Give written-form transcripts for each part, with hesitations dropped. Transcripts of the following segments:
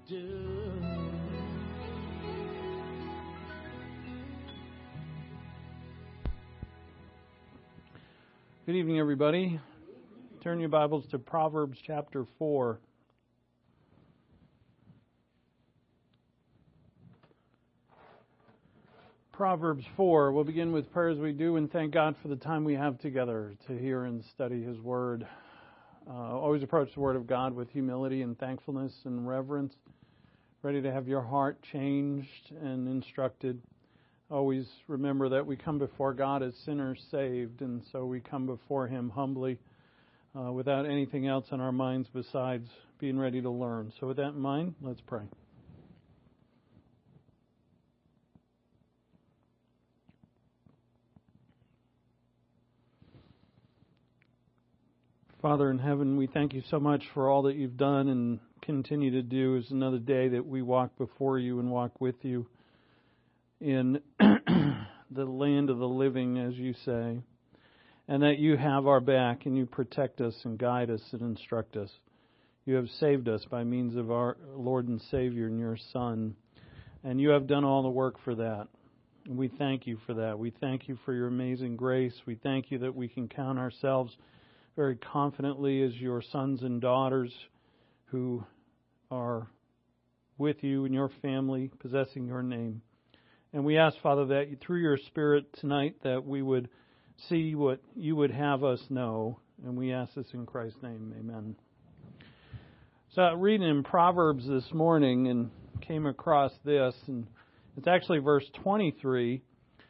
do. Good evening, everybody. Turn your Bibles to Proverbs chapter 4. Proverbs 4. We'll begin with prayer as we do and thank God for the time we have together to hear and study His Word. Always approach the Word of God with humility and thankfulness and reverence, ready to have your heart changed and instructed. Always remember that we come before God as sinners saved, and so we come before Him humbly, without anything else on our minds besides being ready to learn. So with that in mind, let's pray. Father in heaven, we thank you so much for all that you've done and continue to do. It's another day that we walk before you and walk with you in the land of the living, as you say, and that you have our back and you protect us and guide us and instruct us. You have saved us by means of our Lord and Savior and your Son, and you have done all the work for that. And we thank you for that. We thank you for your amazing grace. We thank you that we can count ourselves very confidently as your sons and daughters who are with you and your family, possessing your name. And we ask, Father, that through your Spirit tonight that we would see what you would have us know. And we ask this in Christ's name. Amen. So reading in Proverbs this morning and came across this, and it's actually verse 23.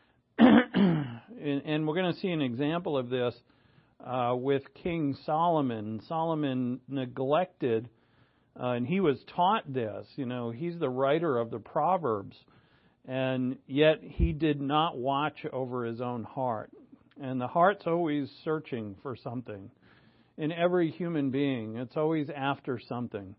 And we're going to see an example of this with King Solomon. Solomon neglected, and he was taught this. You know, he's the writer of the Proverbs. And yet he did not watch over his own heart. And the heart's always searching for something. In every human being, it's always after something.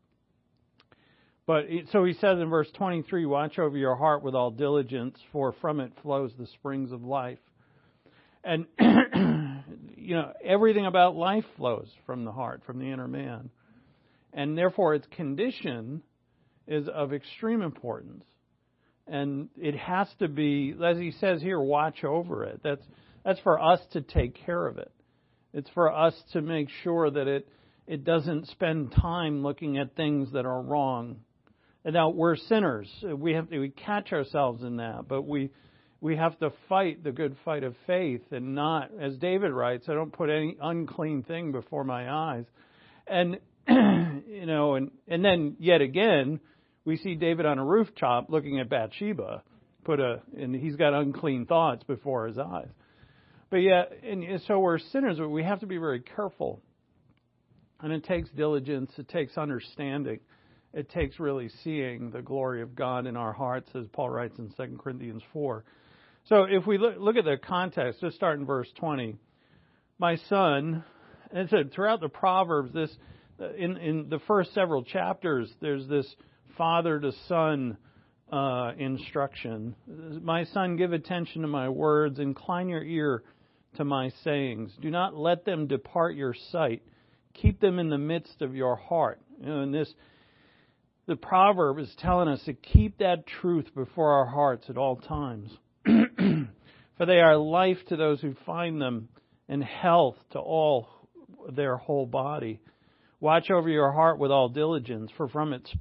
So he says in verse 23, watch over your heart with all diligence, for from it flows the springs of life. And, you know, everything about life flows from the heart, from the inner man. And therefore its condition is of extreme importance. And it has to be, as he says here, watch over it. That's for us to take care of it. It's for us to make sure that it doesn't spend time looking at things that are wrong. And now we're sinners. We catch ourselves in that, but we have to fight the good fight of faith and not, as David writes, I don't put any unclean thing before my eyes. And you know, and then yet again, we see David on a rooftop looking at Bathsheba, and he's got unclean thoughts before his eyes. But yet, and so we're sinners, but we have to be very careful. And it takes diligence, it takes understanding, it takes really seeing the glory of God in our hearts, as Paul writes in 2 Corinthians 4. So if we look at the context, just start in verse 20. My son, and it said throughout the Proverbs, this in the first several chapters, there's this father to son instruction. My son, give attention to my words, incline your ear to my sayings. Do not let them depart your sight. Keep them in the midst of your heart. You know, and the proverb is telling us to keep that truth before our hearts at all times. For they are life to those who find them, and health to all their whole body. Watch over your heart with all diligence, for from it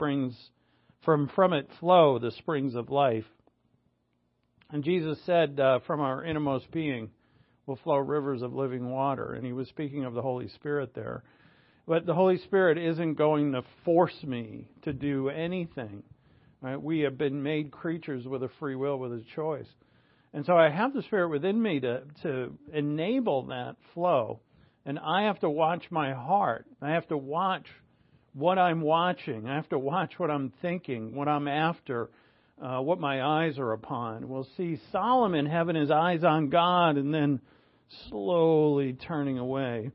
flow the springs of life. And Jesus said, from our innermost being will flow rivers of living water. And he was speaking of the Holy Spirit there. But the Holy Spirit isn't going to force me to do anything. Right? We have been made creatures with a free will, with a choice. And so I have the Spirit within me to enable that flow. And I have to watch my heart. I have to watch what I'm watching. I have to watch what I'm thinking, what I'm after, what my eyes are upon. We'll see Solomon having his eyes on God and then slowly turning away.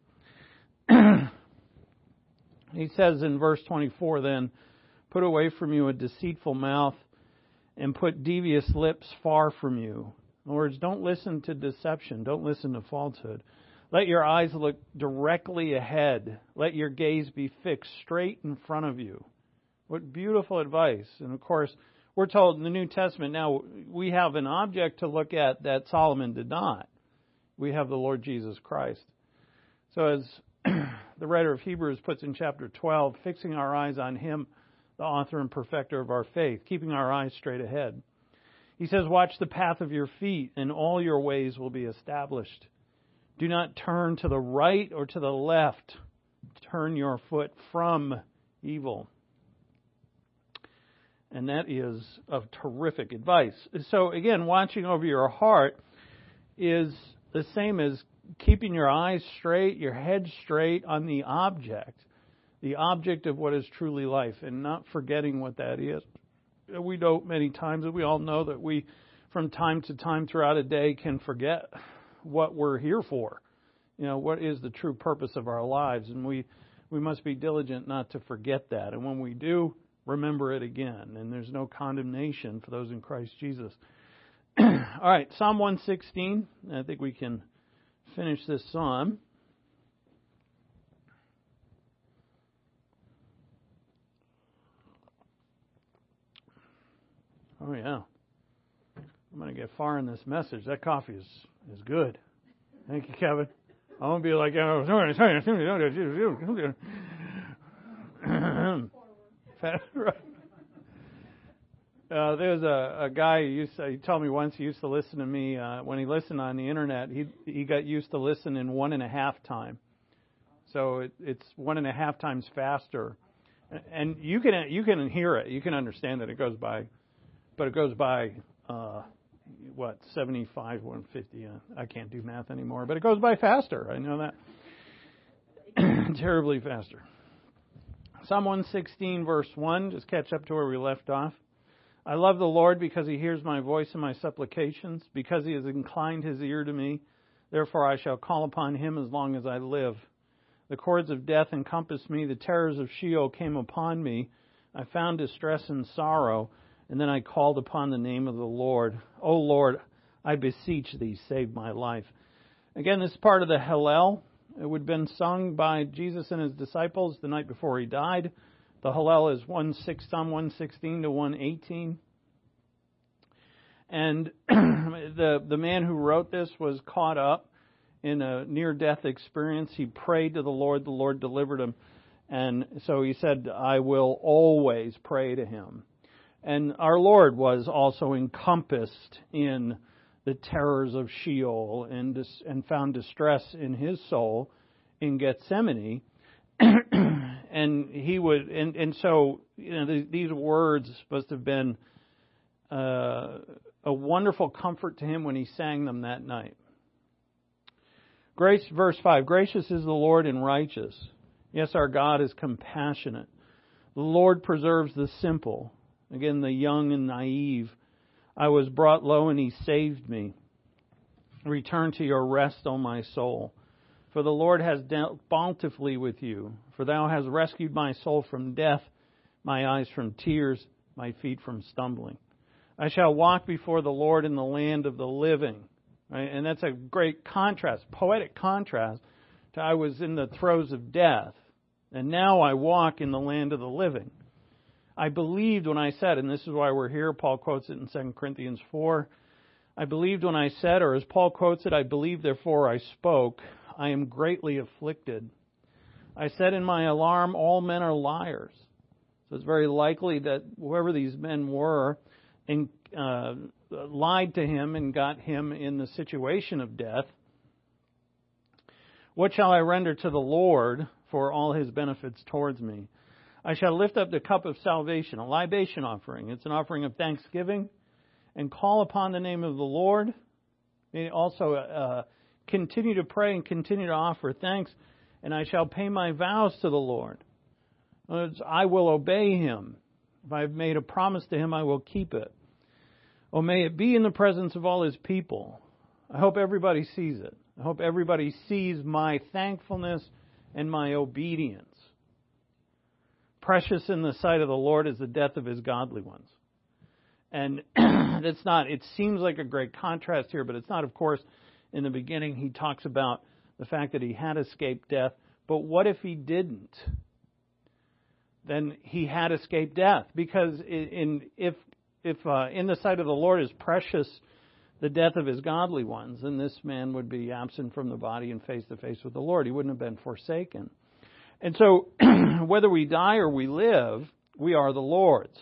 He says in verse 24 then, put away from you a deceitful mouth and put devious lips far from you. In other words, don't listen to deception. Don't listen to falsehood. Let your eyes look directly ahead. Let your gaze be fixed straight in front of you. What beautiful advice. And of course, we're told in the New Testament now we have an object to look at that Solomon did not. We have the Lord Jesus Christ. So as the writer of Hebrews puts in chapter 12, fixing our eyes on Him, the author and perfecter of our faith, keeping our eyes straight ahead. He says, watch the path of your feet, and all your ways will be established. Do not turn to the right or to the left. Turn your foot from evil. And that is of terrific advice. So again, watching over your heart is the same as keeping your eyes straight, your head straight on the object of what is truly life, and not forgetting what that is. We know many times that we all know that we, from time to time throughout a day, can forget what we're here for. What is the true purpose of our lives, and we must be diligent not to forget that. And when we do, remember it again. And there's no condemnation for those in Christ Jesus. All right, Psalm 116. I think we can finish this psalm. Oh, yeah. I'm going to get far in this message. That coffee is good. Thank you, Kevin. I won't be like, there's a guy he told me once he used to listen to me when he listened on the internet. He got used to listen in 1.5 time, so it's 1.5 times faster, and you can hear it, you can understand that it goes by, but it goes by 75, 150. I can't do math anymore, but it goes by faster. I know that. Terribly faster. Psalm 116, verse 1, just catch up to where we left off. I love the Lord because He hears my voice and my supplications, because He has inclined His ear to me. Therefore I shall call upon Him as long as I live. The cords of death encompassed me. The terrors of Sheol came upon me. I found distress and sorrow, and then I called upon the name of the Lord. O Lord, I beseech Thee, save my life. Again, this is part of the Hallel. It would have been sung by Jesus and His disciples the night before He died. The Hallel is Psalm 116 to 118. And the man who wrote this was caught up in a near-death experience. He prayed to the Lord delivered him. And so he said, I will always pray to Him. And our Lord was also encompassed in the terrors of Sheol and found distress in His soul in Gethsemane. And he would, and so these words must have been a wonderful comfort to him when he sang them that night. Verse 5, gracious is the Lord and righteous. Yes, our God is compassionate. The Lord preserves the simple. Again, the young and naive. I was brought low and He saved me. Return to your rest, O my soul. For the Lord has dealt bountifully with you. For Thou hast rescued my soul from death, my eyes from tears, my feet from stumbling. I shall walk before the Lord in the land of the living. Right? And that's a great contrast, poetic contrast to I was in the throes of death, and now I walk in the land of the living. I believed when I said, and this is why we're here, Paul quotes it in 2 Corinthians 4, I believed when I said, or as Paul quotes it, I believed, therefore I spoke. I am greatly afflicted. I said in my alarm, all men are liars. So it's very likely that whoever these men were lied to him and got him in the situation of death. What shall I render to the Lord for all His benefits towards me? I shall lift up the cup of salvation, a libation offering. It's an offering of thanksgiving, and call upon the name of the Lord. And also continue to pray and continue to offer thanks, and I shall pay my vows to the Lord. I will obey Him. If I have made a promise to Him, I will keep it. Oh, may it be in the presence of all His people. I hope everybody sees it. I hope everybody sees my thankfulness and my obedience. Precious in the sight of the Lord is the death of His godly ones. And it seems like a great contrast here, but it's not. Of course, in the beginning, he talks about the fact that he had escaped death. But what if he didn't? then he had escaped death. Because if in the sight of the Lord is precious the death of his godly ones, then this man would be absent from the body and face to face with the Lord. He wouldn't have been forsaken. And so, whether we die or we live, we are the Lord's.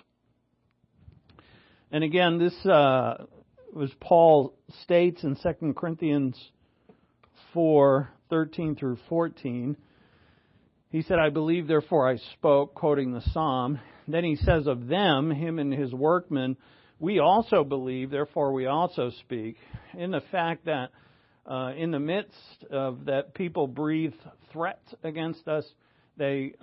And again, this was Paul states in 2 Corinthians 4:13 through 14. He said, I believe, therefore I spoke, quoting the Psalm. Then he says of them, him and his workmen, we also believe, therefore we also speak. In the fact that in the midst of that, people breathe threats against us. They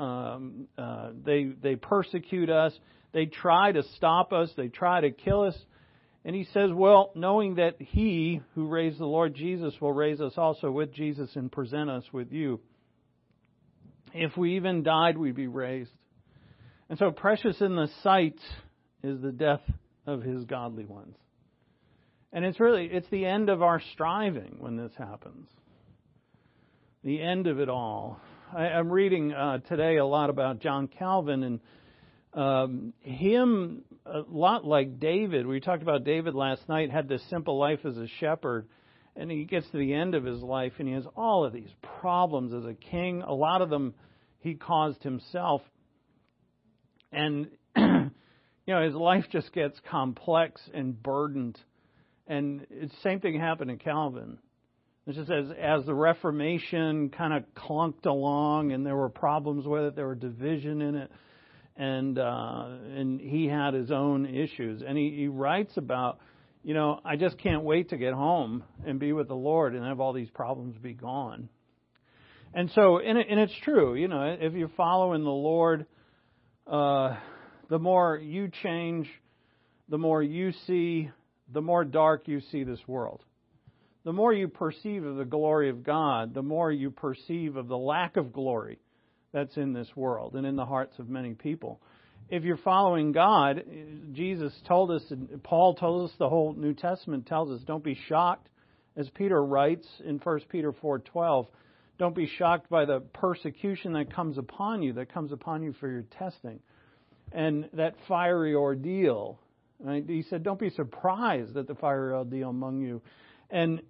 persecute us. They try to stop us. They try to kill us. And he says, well, knowing that he who raised the Lord Jesus will raise us also with Jesus and present us with you. If we even died, we'd be raised. And so precious in the sight is the death of his godly ones. And it's the end of our striving when this happens. The end of it all. I'm reading today a lot about John Calvin, and him, a lot like David. We talked about David last night, had this simple life as a shepherd, and he gets to the end of his life, and he has all of these problems as a king. A lot of them he caused himself. And, his life just gets complex and burdened. And the same thing happened to Calvin. It's just as the Reformation kind of clunked along and there were problems with it, there were division in it, and he had his own issues. And he writes about, I just can't wait to get home and be with the Lord and have all these problems be gone. And so, and it's true, if you're following the Lord, the more you change, the more you see, the more dark you see this world. The more you perceive of the glory of God, the more you perceive of the lack of glory that's in this world and in the hearts of many people. If you're following God, Jesus told us, and Paul told us, the whole New Testament tells us, don't be shocked. As Peter writes in 1 Peter 4:12, don't be shocked by the persecution that comes upon you for your testing. And that fiery ordeal. Right? He said, don't be surprised at the fiery ordeal among you. And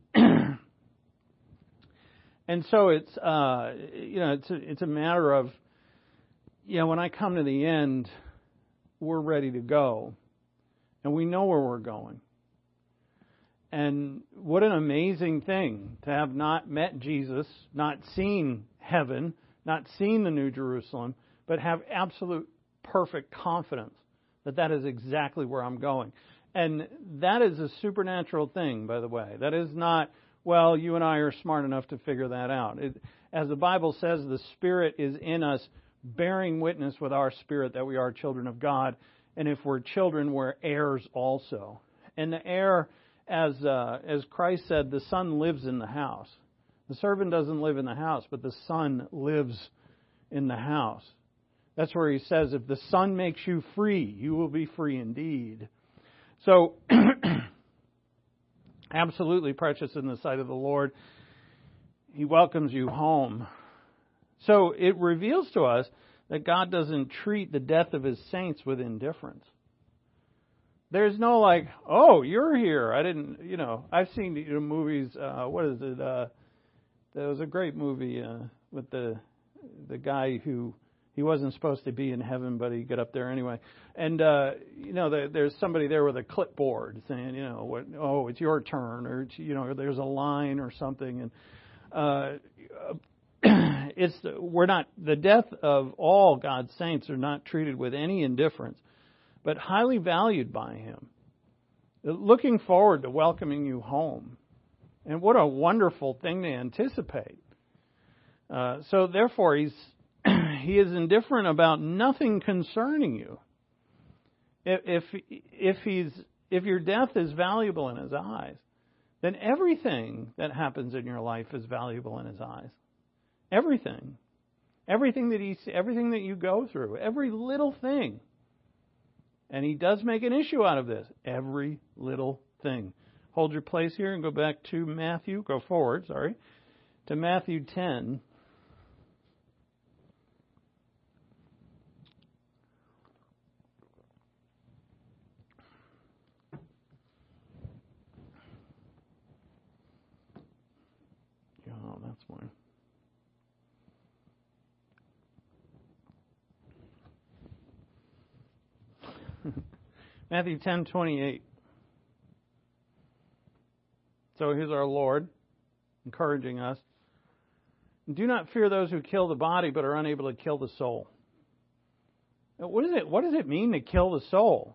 so it's it's a matter of when I come to the end, we're ready to go, and we know where we're going. And what an amazing thing to have not met Jesus, not seen heaven, not seen the New Jerusalem, but have absolute perfect confidence that is exactly where I'm going. And that is a supernatural thing, by the way. That is not, well, you and I are smart enough to figure that out. As the Bible says, the Spirit is in us, bearing witness with our spirit that we are children of God. And if we're children, we're heirs also. And the heir, as Christ said, the son lives in the house. The servant doesn't live in the house, but the son lives in the house. That's where he says, if the Son makes you free, you will be free indeed. So, absolutely precious in the sight of the Lord. He welcomes you home. So, it reveals to us that God doesn't treat the death of His saints with indifference. There's no like, oh, you're here. I didn't, I've seen movies, what is it? There was a great movie with the guy who, he wasn't supposed to be in heaven, but he got up there anyway. And, there's somebody there with a clipboard saying, it's your turn, or, there's a line or something. And the death of all God's saints are not treated with any indifference, but highly valued by Him. Looking forward to welcoming you home. And what a wonderful thing to anticipate. So therefore, He is indifferent about nothing concerning you. If your death is valuable in His eyes, then everything that happens in your life is valuable in His eyes. Everything that you go through, every little thing. And He does make an issue out of this. Every little thing. Hold your place here and go back to Matthew. Go forward, to Matthew 10. Matthew 10:28. So here's our Lord encouraging us. Do not fear those who kill the body but are unable to kill the soul. Now, what does it mean to kill the soul?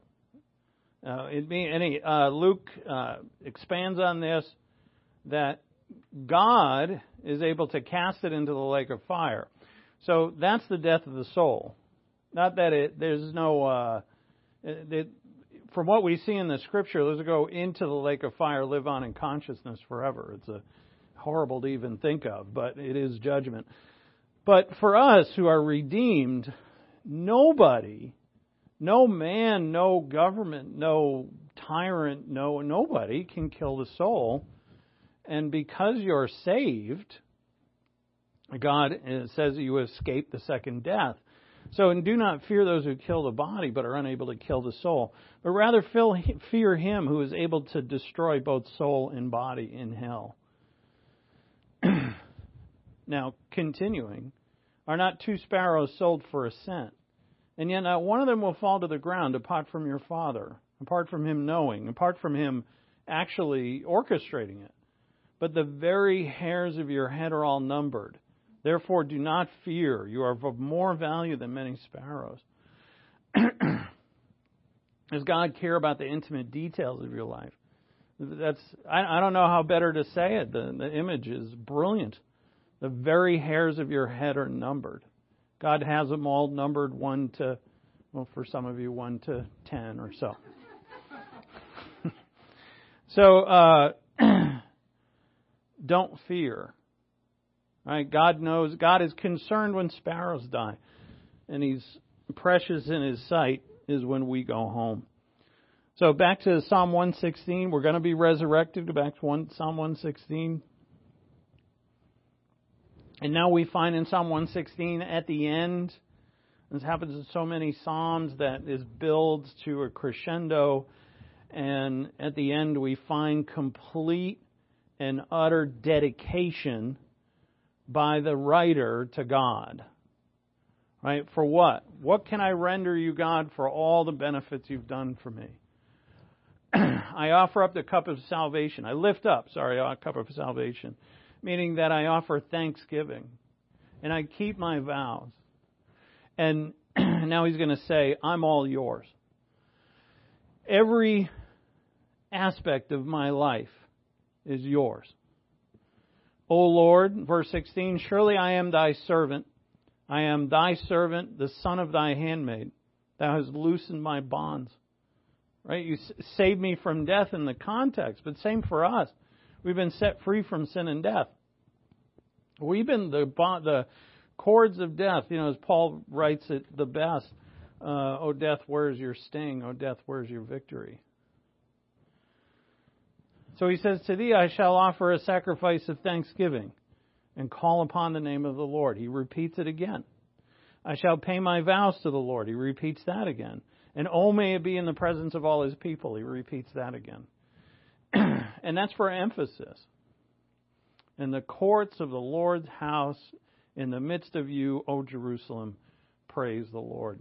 Luke expands on this, that God is able to cast it into the lake of fire. So that's the death of the soul. Not that there's no... from what we see in the Scripture, those who go into the lake of fire live on in consciousness forever. It's horrible to even think of, but it is judgment. But for us who are redeemed, nobody, no man, no government, no tyrant, nobody can kill the soul. And because you're saved, God says you escape the second death. So, and do not fear those who kill the body, but are unable to kill the soul. But rather fear him who is able to destroy both soul and body in hell. Now, continuing, are not 2 sparrows sold for a cent? And yet not one of them will fall to the ground apart from your Father, apart from him knowing, apart from him actually orchestrating it. But the very hairs of your head are all numbered. Therefore, do not fear. You are of more value than many sparrows. Does God care about the intimate details of your life? I don't know how better to say it. The image is brilliant. The very hairs of your head are numbered. God has them all numbered 1 to, well, for some of you, 1 to 10 or so. So, don't fear. Right? God knows, God is concerned when sparrows die. And He's precious in His sight is when we go home. So back to Psalm 116. We're going to be resurrected. Go back to Psalm 116. And now we find in Psalm 116 at the end, this happens in so many Psalms, that this builds to a crescendo. And at the end we find complete and utter dedication by the writer to God. Right? For what? What can I render you, God, for all the benefits you've done for me? I offer up the cup of salvation. I lift up, a cup of salvation. Meaning that I offer thanksgiving. And I keep my vows. And now he's going to say, I'm all yours. Every aspect of my life is yours. O Lord, verse 16, surely I am thy servant. I am thy servant, the son of thy handmaid. Thou hast loosened my bonds. Right? You saved me from death in the context, but same for us. We've been set free from sin and death. We've been the cords of death, as Paul writes it the best. O death, where's your sting? O death, where's your victory? So he says, to thee I shall offer a sacrifice of thanksgiving and call upon the name of the Lord. He repeats it again. I shall pay my vows to the Lord. He repeats that again. And oh, may it be in the presence of all his people. He repeats that again. And that's for emphasis. In the courts of the Lord's house, in the midst of you, O Jerusalem, praise the Lord.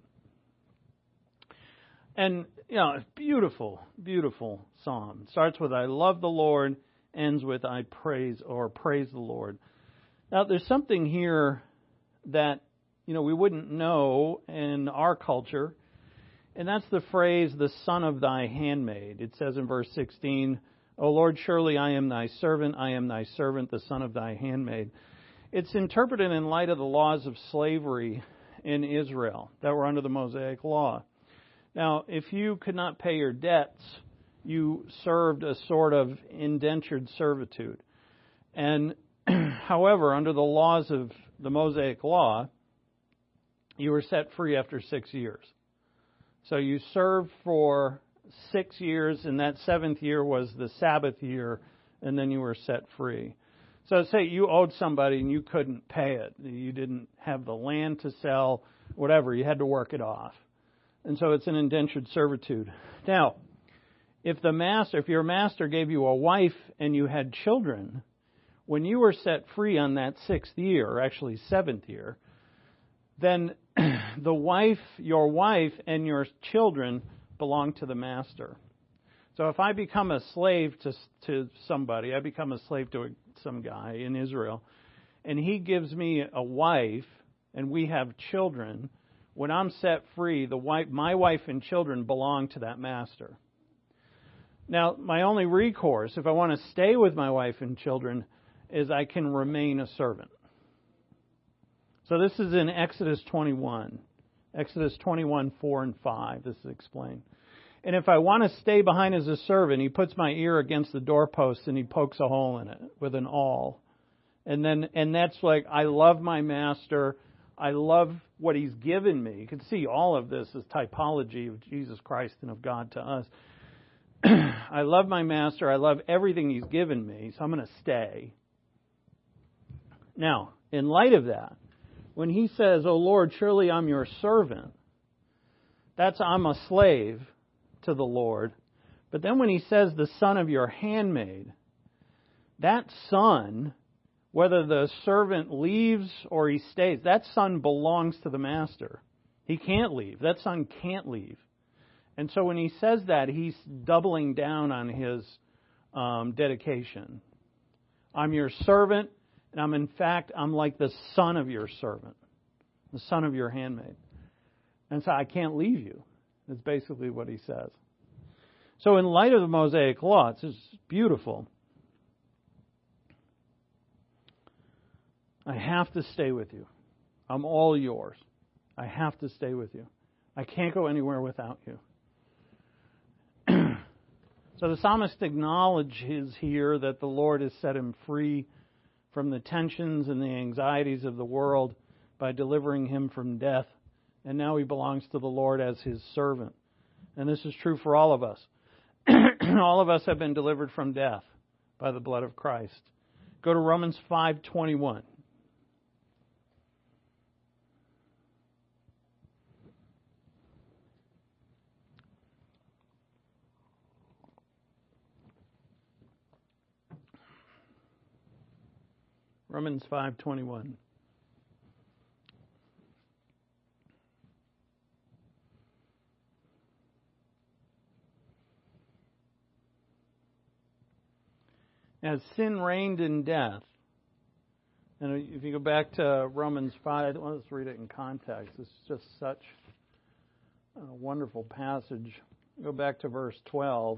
And, it's beautiful, beautiful psalm. It starts with, I love the Lord, ends with, I praise the Lord. Now, there's something here that, we wouldn't know in our culture, and that's the phrase, the son of thy handmaid. It says in verse 16, O Lord, surely I am thy servant, the son of thy handmaid. It's interpreted in light of the laws of slavery in Israel that were under the Mosaic law. Now, if you could not pay your debts, you served a sort of indentured servitude. And, however, under the laws of the Mosaic law, you were set free after 6 years. So you served for 6 years, and that 7th year was the Sabbath year, and then you were set free. So say you owed somebody and you couldn't pay it. You didn't have the land to sell, whatever. You had to work it off. And so it's an indentured servitude. Now, if your master gave you a wife and you had children, when you were set free on that 6th year, or actually 7th year, then your wife and your children belong to the master. So if I become a slave to somebody, I become a slave to some guy in Israel, and he gives me a wife, and we have children, when I'm set free, my wife and children belong to that master. Now, my only recourse, if I want to stay with my wife and children, is I can remain a servant. So this is in Exodus 21. Exodus 21, 4 and 5. This is explained. And if I want to stay behind as a servant, he puts my ear against the doorpost and he pokes a hole in it with an awl. And that's like, I love my master. I love what he's given me. You can see all of this as typology of Jesus Christ and of God to us. I love my master. I love everything he's given me, so I'm going to stay. Now, in light of that, when he says, "O Lord, surely I'm your servant," that's I'm a slave to the Lord. But then when he says the son of your handmaid, that son, whether the servant leaves or he stays, that son belongs to the master. He can't leave. That son can't leave. And so when he says that, he's doubling down on his dedication. I'm your servant, and I'm like the son of your servant, the son of your handmaid. And so I can't leave you. That's basically what he says. So in light of the Mosaic Law, it's just beautiful. I have to stay with you. I'm all yours. I have to stay with you. I can't go anywhere without you. So the psalmist acknowledges here that the Lord has set him free from the tensions and the anxieties of the world by delivering him from death. And now he belongs to the Lord as his servant. And this is true for all of us. All of us have been delivered from death by the blood of Christ. Go to Romans 5:21. Romans 5:21. As sin reigned in death, and if you go back to Romans 5, let's read it in context. It's just such a wonderful passage. Go back to verse 12.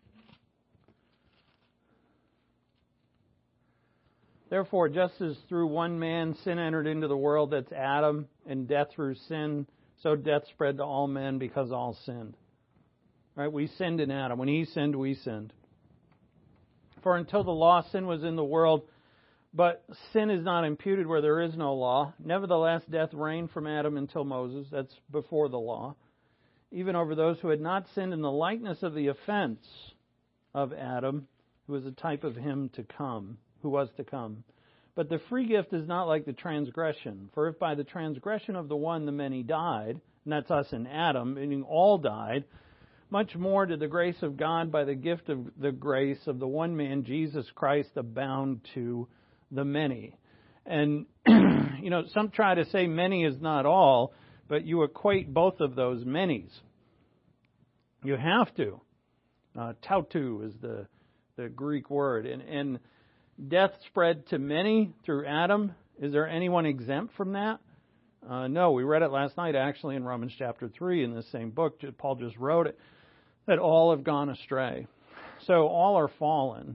Therefore, just as through one man sin entered into the world, that's Adam, and death through sin, so death spread to all men because all sinned. Right? We sinned in Adam. When he sinned, we sinned. For until the law, sin was in the world, but sin is not imputed where there is no law. Nevertheless, death reigned from Adam until Moses. That's before the law. Even over those who had not sinned in the likeness of the offense of Adam, who was a type of him to come. Who was to come. But the free gift is not like the transgression. For if by the transgression of the one the many died, and that's us in Adam, meaning all died, much more did the grace of God by the gift of the grace of the one man, Jesus Christ, abound to the many. And, some try to say many is not all, but you equate both of those manys. You have to. Tautu is the Greek word. And death spread to many through Adam. Is there anyone exempt from that? No, we read it last night actually in Romans chapter 3 in the same book. Paul just wrote it, that all have gone astray. So all are fallen.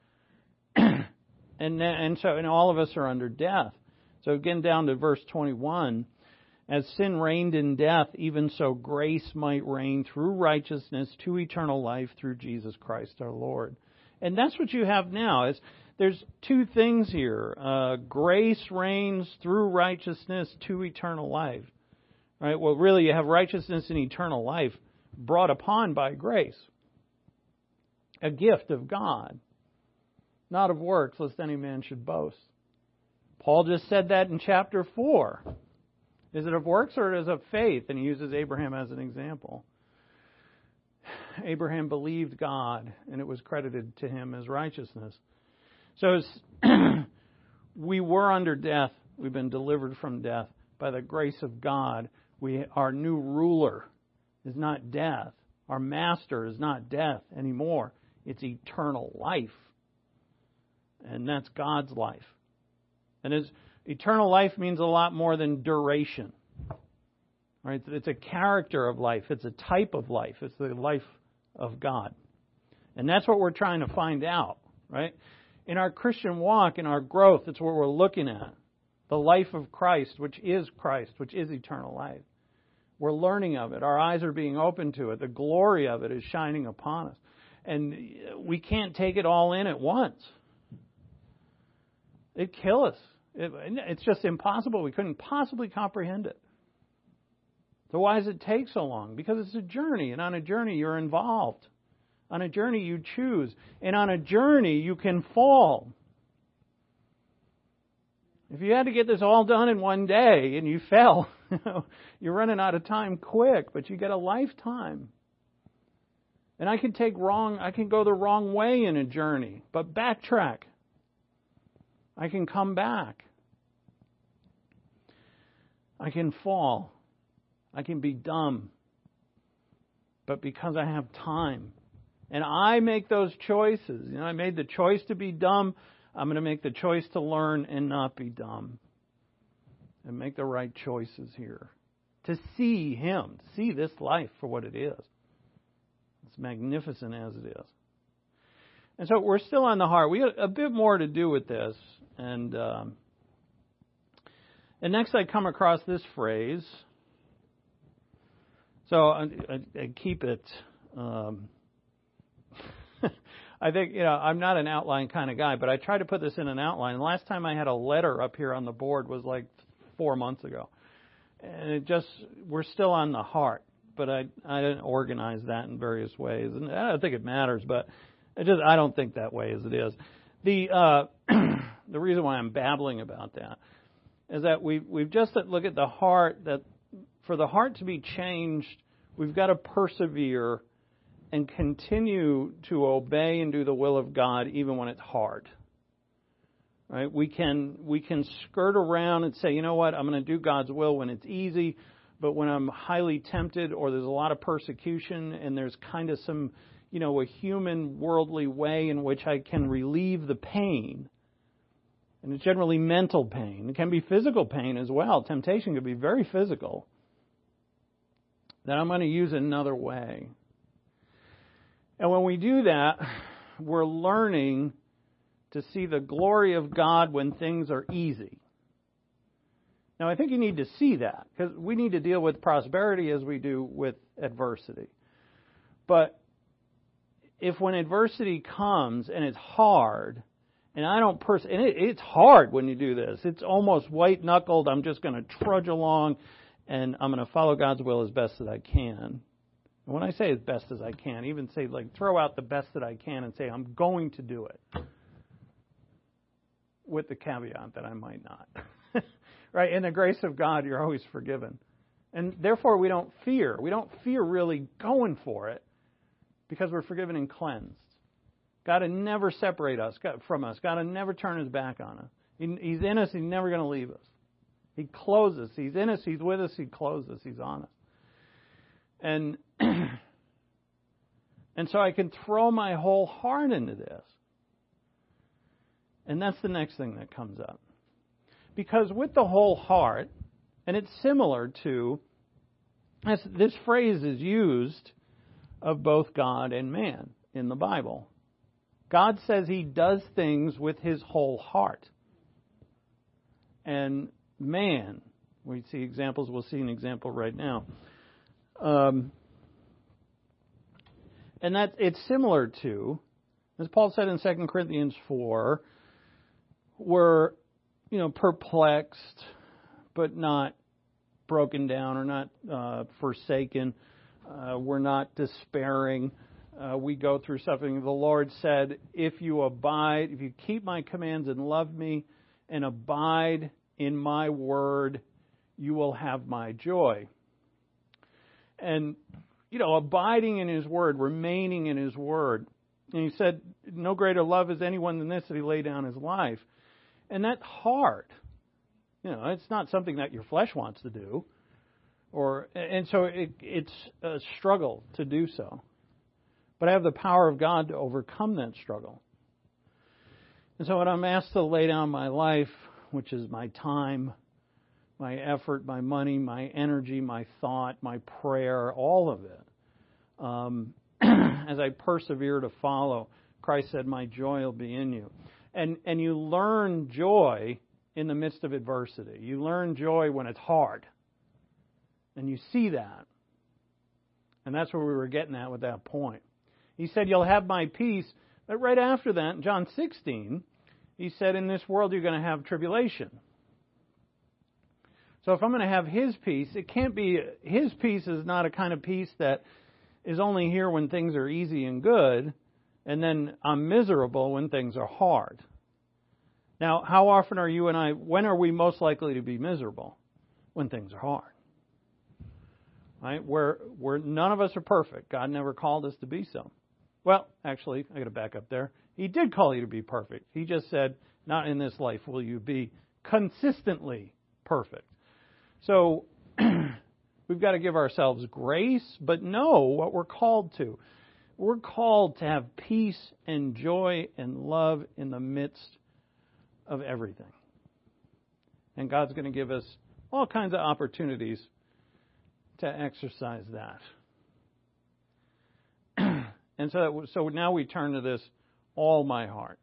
and all of us are under death. So again, down to verse 21, as sin reigned in death, even so grace might reign through righteousness to eternal life through Jesus Christ our Lord. And that's what you have now. There's two things here. Grace reigns through righteousness to eternal life. Right? Well, really, you have righteousness and eternal life brought upon by grace. A gift of God. Not of works, lest any man should boast. Paul just said that in chapter 4. Is it of works or is it of faith? And he uses Abraham as an example. Abraham believed God, and it was credited to him as righteousness. So we were under death. We've been delivered from death by the grace of God. Our new ruler is not death. Our master is not death anymore. It's eternal life. And that's God's life. And eternal life means a lot more than duration. Right? It's a character of life. It's a type of life. It's the life of God. And that's what we're trying to find out, right? In our Christian walk, in our growth, it's what we're looking at. The life of Christ, which is eternal life. We're learning of it. Our eyes are being opened to it. The glory of it is shining upon us. And we can't take it all in at once. It'd kill us. It's just impossible. We couldn't possibly comprehend it. So why does it take so long? Because it's a journey, and on a journey you're involved. On a journey you choose, and on a journey you can fall. If you had to get this all done in one day and you fell, you're running out of time quick, but you get a lifetime. And I can go the wrong way in a journey, but backtrack. I can come back. I can fall. I can be dumb. But because I have time, and I make those choices. I made the choice to be dumb. I'm going to make the choice to learn and not be dumb. And make the right choices here. To see Him. To see this life for what it is. As magnificent as it is. And so we're still on the heart. We got a bit more to do with this. And next I come across this phrase. So I keep it... I think, I'm not an outline kind of guy, but I try to put this in an outline. And last time I had a letter up here on the board was like 4 months ago. And we're still on the heart, but I didn't organize that in various ways. And I don't think it matters, but I don't think that way as it is. The reason why I'm babbling about that is that we've just look at the heart, that for the heart to be changed, we've got to persevere and continue to obey and do the will of God even when it's hard. Right? We can skirt around and say, you know what, I'm going to do God's will when it's easy, but when I'm highly tempted or there's a lot of persecution and there's kind of some, a human worldly way in which I can relieve the pain, and it's generally mental pain. It can be physical pain as well. Temptation can be very physical. Then I'm going to use another way. And when we do that, we're learning to see the glory of God when things are easy. Now, I think you need to see that, because we need to deal with prosperity as we do with adversity. But if when adversity comes and it's hard, and it's hard when you do this. It's almost white-knuckled. I'm just going to trudge along, and I'm going to follow God's will as best as I can. And when I say as best as I can, even say, throw out the best that I can and say, I'm going to do it. With the caveat that I might not. Right? In the grace of God, you're always forgiven. And therefore, we don't fear. We don't fear really going for it because we're forgiven and cleansed. God will never separate us from us. God will never turn His back on us. He's in us. He's never going to leave us. He clothes us. He's in us. He's with us. He clothes us. He's on us. And so I can throw my whole heart into this. And that's the next thing that comes up. Because with the whole heart, and it's similar to, this phrase is used of both God and man in the Bible. God says He does things with His whole heart. And man, we'll see an example right now. And that it's similar to, as Paul said in 2 Corinthians 4, we're, perplexed, but not broken down or not forsaken. We're not despairing. We go through suffering. The Lord said, if you keep my commands and love me and abide in my word, you will have my joy. And, abiding in His word, remaining in His word. And He said, no greater love is anyone than this, that He lay down His life. And that's hard. It's not something that your flesh wants to do. And so it's a struggle to do so. But I have the power of God to overcome that struggle. And so when I'm asked to lay down my life, which is my time, my effort, my money, my energy, my thought, my prayer, all of it, as I persevere to follow, Christ said, my joy will be in you. And you learn joy in the midst of adversity. You learn joy when it's hard. And you see that. And that's where we were getting at with that point. He said, you'll have my peace. But right after that, in John 16, he said, in this world you're going to have tribulation. So if I'm going to have His peace, it can't be, His peace is not a kind of peace that is only here when things are easy and good, and then I'm miserable when things are hard. Now, how often are you and I, when are we most likely to be miserable? When things are hard. Right? Where none of us are perfect. God never called us to be so. Well, actually, I got to back up there. He did call you to be perfect. He just said, not in this life will you be consistently perfect. So, we've got to give ourselves grace, but know what we're called to. We're called to have peace and joy and love in the midst of everything. And God's going to give us all kinds of opportunities to exercise that. And so now we turn to this, all my heart.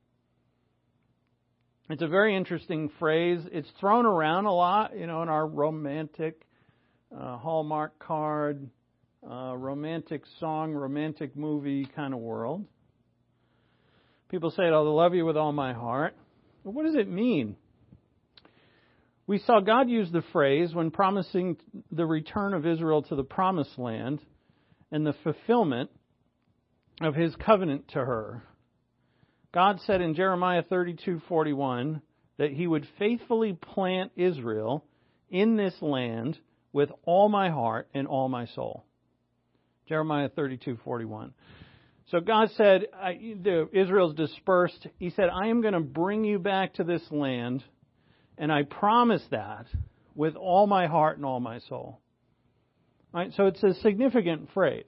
It's a very interesting phrase. It's thrown around a lot, in our romantic Hallmark card, romantic song, romantic movie kind of world. People say, I'll love you with all my heart. But what does it mean? We saw God use the phrase when promising the return of Israel to the promised land and the fulfillment of His covenant to her. God said in Jeremiah 32:41 that He would faithfully plant Israel in this land with all my heart and all my soul. Jeremiah 32:41. So God said, Israel's dispersed. He said, I am going to bring you back to this land, and I promise that with all my heart and all my soul. All right, so it's a significant phrase.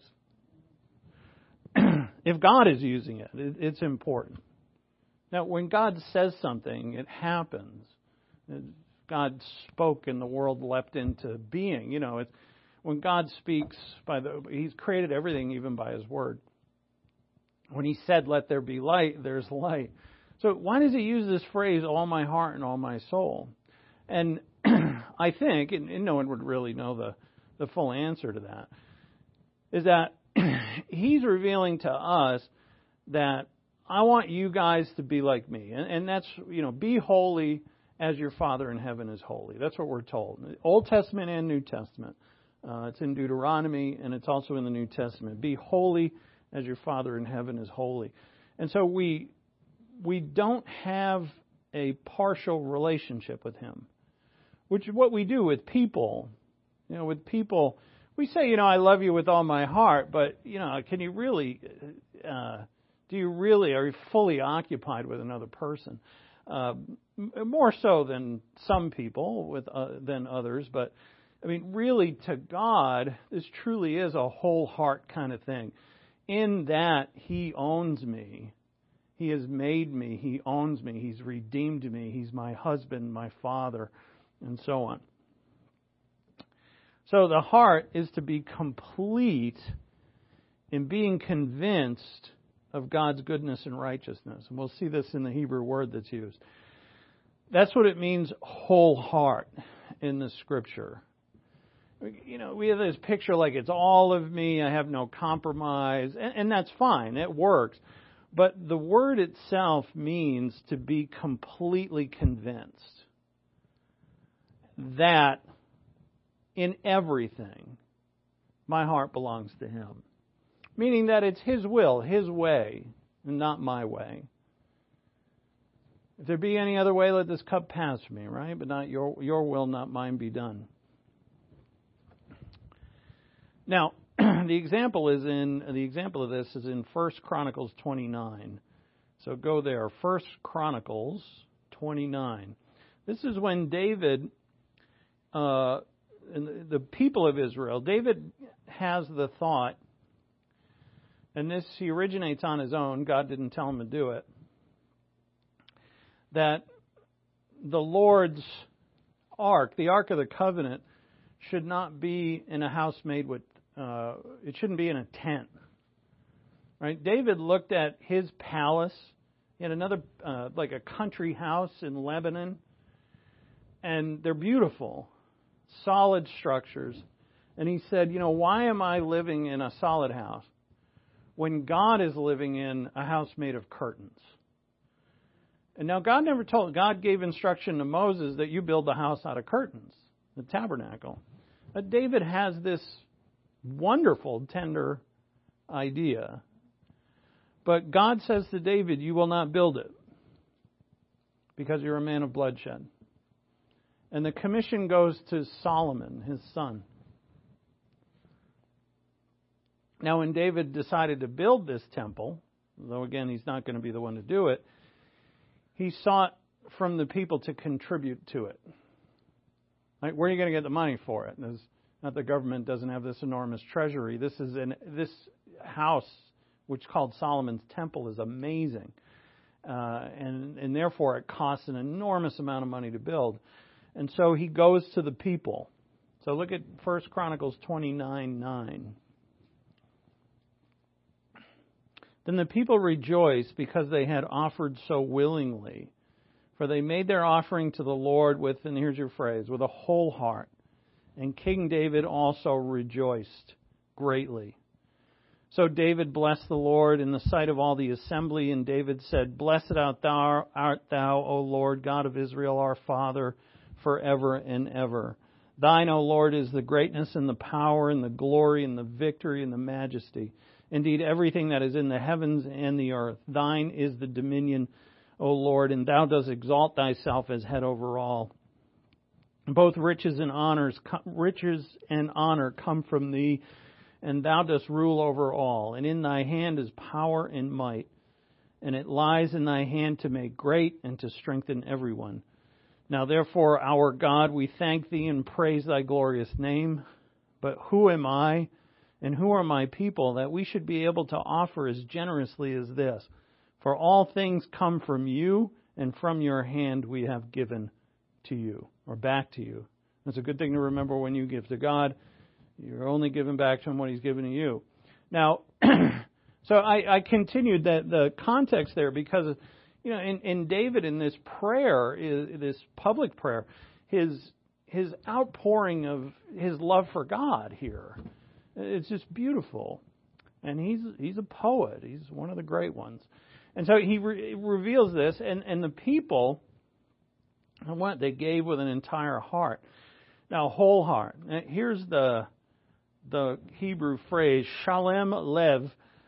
If God is using it, it's important. Now, when God says something, it happens. God spoke and the world leapt into being. When God speaks, He's created everything even by His word. When He said, let there be light, there's light. So why does He use this phrase, all my heart and all my soul? And I think, and no one would really know the full answer to that, is that He's revealing to us that I want you guys to be like me. And that's, be holy as your Father in heaven is holy. That's what we're told. Old Testament and New Testament. It's in Deuteronomy, and it's also in the New Testament. Be holy as your Father in heaven is holy. And so we don't have a partial relationship with Him, which is what we do with people. With people, we say, I love you with all my heart, but, can you really, are you fully occupied with another person? More so than some people, than others, but, really to God, this truly is a whole heart kind of thing. In that He owns me. He has made me. He owns me. He's redeemed me. He's my husband, my father, and so on. So the heart is to be complete in being convinced of God's goodness and righteousness. And we'll see this in the Hebrew word that's used. That's what it means, whole heart, in the Scripture. We have this picture like it's all of me, I have no compromise, and that's fine, it works. But the word itself means to be completely convinced that in everything, my heart belongs to Him. Meaning that it's His will, His way, and not my way. If there be any other way, let this cup pass from me, right? But not your will, not mine be done. Now, the example of this is in 1 Chronicles 29. So go there, 1 Chronicles 29. This is when David the people of Israel, David has the thought, and this he originates on his own, God didn't tell him to do it, that the Lord's ark, the Ark of the Covenant, should not be in a house made with, it shouldn't be in a tent. Right? David looked at his palace. He had another, like a country house in Lebanon, and they're beautiful, solid structures. And he said, why am I living in a solid house when God is living in a house made of curtains? And now God gave instruction to Moses that you build the house out of curtains, the tabernacle. But David has this wonderful, tender idea. But God says to David, you will not build it because you're a man of bloodshed. And the commission goes to Solomon, his son. Now, when David decided to build this temple, though again he's not going to be the one to do it, he sought from the people to contribute to it. Like, where are you going to get the money for it? Not the government doesn't have this enormous treasury. This house, which is called Solomon's Temple, is amazing. And therefore it costs an enormous amount of money to build. And so he goes to the people. So look at 1 Chronicles 29:9. Then the people rejoiced because they had offered so willingly. For they made their offering to the Lord with, and here's your phrase, with a whole heart. And King David also rejoiced greatly. So David blessed the Lord in the sight of all the assembly, and David said, Blessed art thou, O Lord, God of Israel, our Father, forever and ever. Thine, O Lord, is the greatness and the power and the glory and the victory and the majesty. Indeed, everything that is in the heavens and the earth. Thine is the dominion, O Lord, and thou dost exalt thyself as head over all. Both riches and honor come from thee, and thou dost rule over all. And in thy hand is power and might, and it lies in thy hand to make great and to strengthen everyone. Now therefore, our God, we thank thee and praise thy glorious name. But who am I, and who are my people, that we should be able to offer as generously as this? For all things come from you, and from your hand we have given to you, or back to you. That's a good thing to remember when you give to God. You're only giving back to Him what He's given to you. Now, so I continued the context there because, in David, in this prayer, this public prayer, his outpouring of his love for God here, it's just beautiful. And he's a poet. He's one of the great ones. And so he reveals this, and the people, what they gave with an entire heart. Now, whole heart. Here's the Hebrew phrase, shalem lev,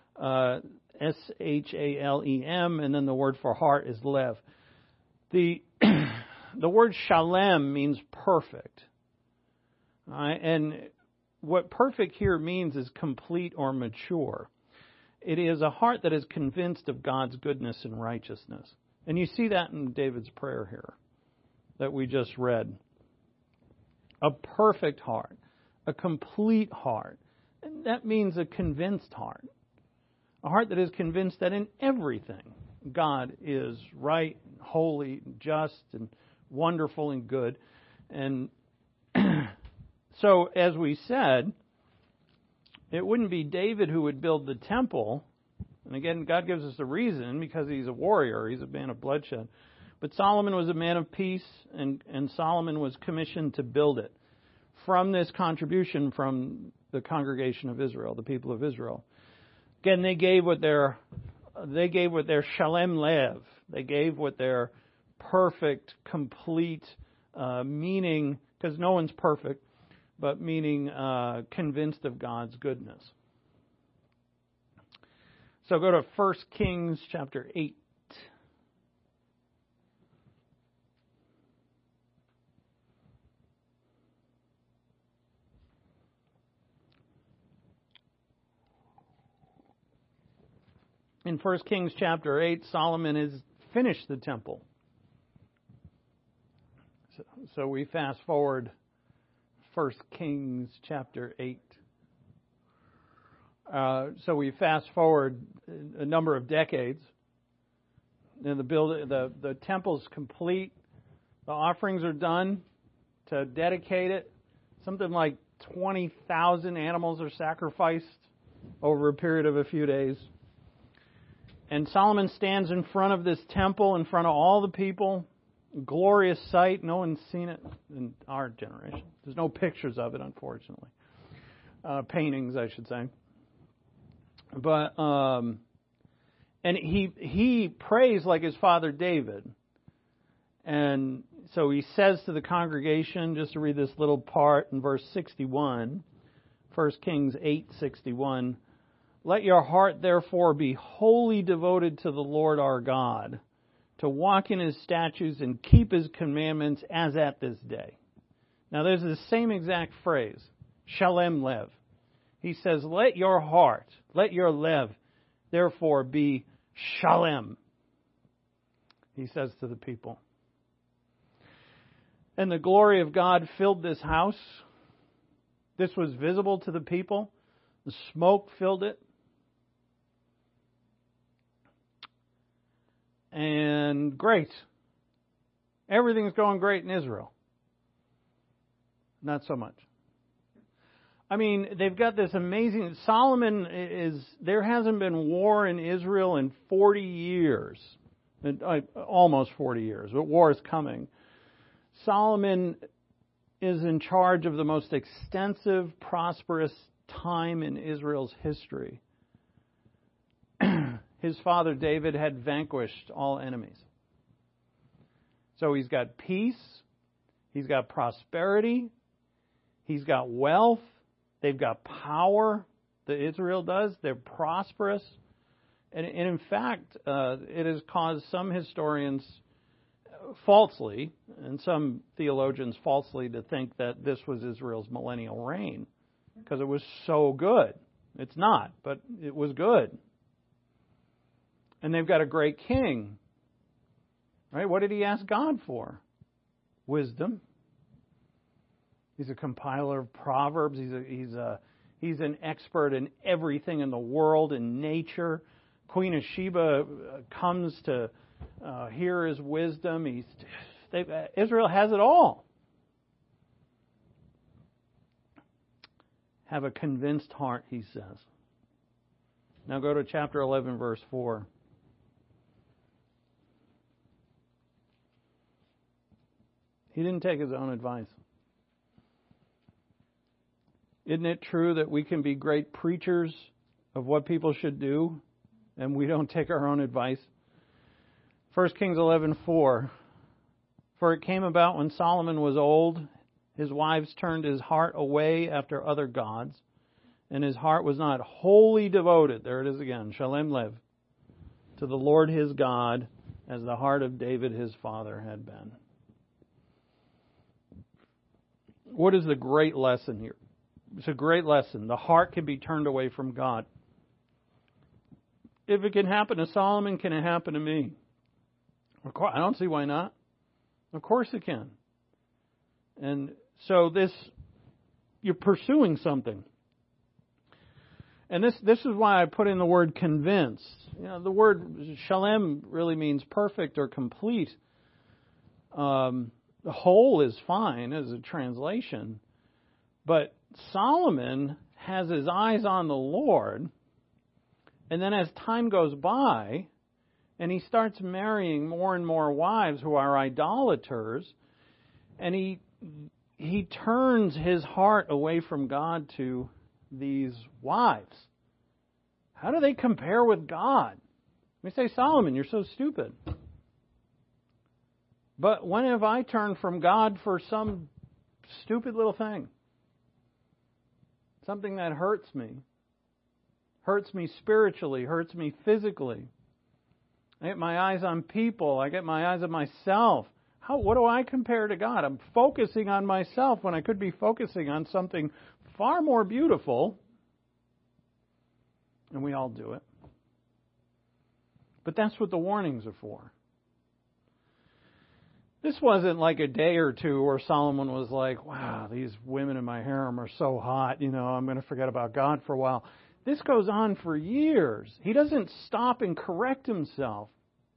S-H-A-L-E-M, and then the word for heart is lev. The word shalem means perfect. And what perfect here means is complete or mature. It is a heart that is convinced of God's goodness and righteousness. And you see that in David's prayer here that we just read. A perfect heart, a complete heart. And that means a convinced heart. A heart that is convinced that in everything God is right, holy, just, and wonderful and good. And so, as we said, it wouldn't be David who would build the temple. And again, God gives us a reason because he's a warrior. He's a man of bloodshed. But Solomon was a man of peace, and Solomon was commissioned to build it from this contribution from the congregation of Israel, the people of Israel. Again, they gave what their shalem lev. They gave what their perfect, complete meaning, because no one's perfect, but meaning convinced of God's goodness. So go to 1 Kings chapter 8. In 1 Kings chapter 8, Solomon has finished the temple. So we fast forward 1 Kings chapter 8. So we fast forward a number of decades, and the temple's complete. The offerings are done to dedicate it. Something like 20,000 animals are sacrificed over a period of a few days. And Solomon stands in front of this temple, in front of all the people. Glorious sight. No one's seen it in our generation. There's no pictures of it, unfortunately. Paintings, I should say. But and he prays like his father David. And so he says to the congregation, just to read this little part in verse 61, 1 Kings 8:61, "Let your heart therefore be wholly devoted to the Lord our God, to walk in His statutes and keep His commandments as at this day." Now there's the same exact phrase, Shalem Lev. He says, let your heart, let your lev, therefore be shalem, he says to the people. And the glory of God filled this house. This was visible to the people. The smoke filled it. And great. Everything's going great in Israel. Not so much. I mean, they've got this amazing... There hasn't been war in Israel in 40 years. Almost 40 years, but war is coming. Solomon is in charge of the most extensive, prosperous time in Israel's history. His father David had vanquished all enemies. So he's got peace, he's got prosperity, he's got wealth, they've got power, that Israel does, they're prosperous. And in fact, it has caused some historians falsely, and some theologians falsely, to think that this was Israel's millennial reign, because it was so good. It's not, but it was good. And they've got a great king. Right? What did he ask God for? Wisdom. He's a compiler of Proverbs. He's an expert in everything in the world, in nature. Queen of Sheba comes to hear his wisdom. Israel has it all. Have a convinced heart, he says. Now go to chapter 11, verse 4. He didn't take his own advice. Isn't it true that we can be great preachers of what people should do, and we don't take our own advice? 1 Kings 11:4. For it came about when Solomon was old, his wives turned his heart away after other gods, and his heart was not wholly devoted, there it is again, Shalem Lev, to the Lord his God, as the heart of David his father had been. What is the great lesson here? It's a great lesson. The heart can be turned away from God. If it can happen to Solomon, can it happen to me? I don't see why not. Of course it can. And so you're pursuing something. And this is why I put in the word convinced. You know, the word shalem really means perfect or complete. The whole is fine as a translation. But Solomon has his eyes on the Lord. And then as time goes by, and he starts marrying more and more wives who are idolaters, and he turns his heart away from God to these wives. How do they compare with God? We say, Solomon, you're so stupid. But when have I turned from God for some stupid little thing? Something that hurts me spiritually, hurts me physically. I get my eyes on people. I get my eyes on myself. What do I compare to God? I'm focusing on myself when I could be focusing on something far more beautiful. And we all do it. But that's what the warnings are for. This wasn't like a day or two where Solomon was like, wow, these women in my harem are so hot, I'm going to forget about God for a while. This goes on for years. He doesn't stop and correct himself.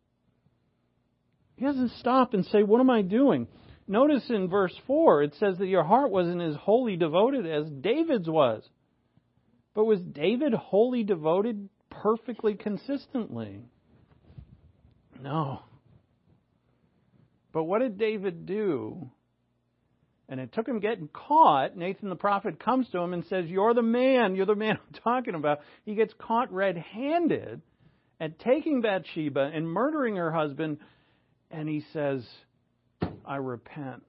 He doesn't stop and say, what am I doing? Notice in verse 4, it says that your heart wasn't as wholly devoted as David's was. But was David wholly devoted perfectly consistently? No. But what did David do? And it took him getting caught. Nathan the prophet comes to him and says, you're the man I'm talking about. He gets caught red-handed at taking Bathsheba and murdering her husband. And he says, I repent.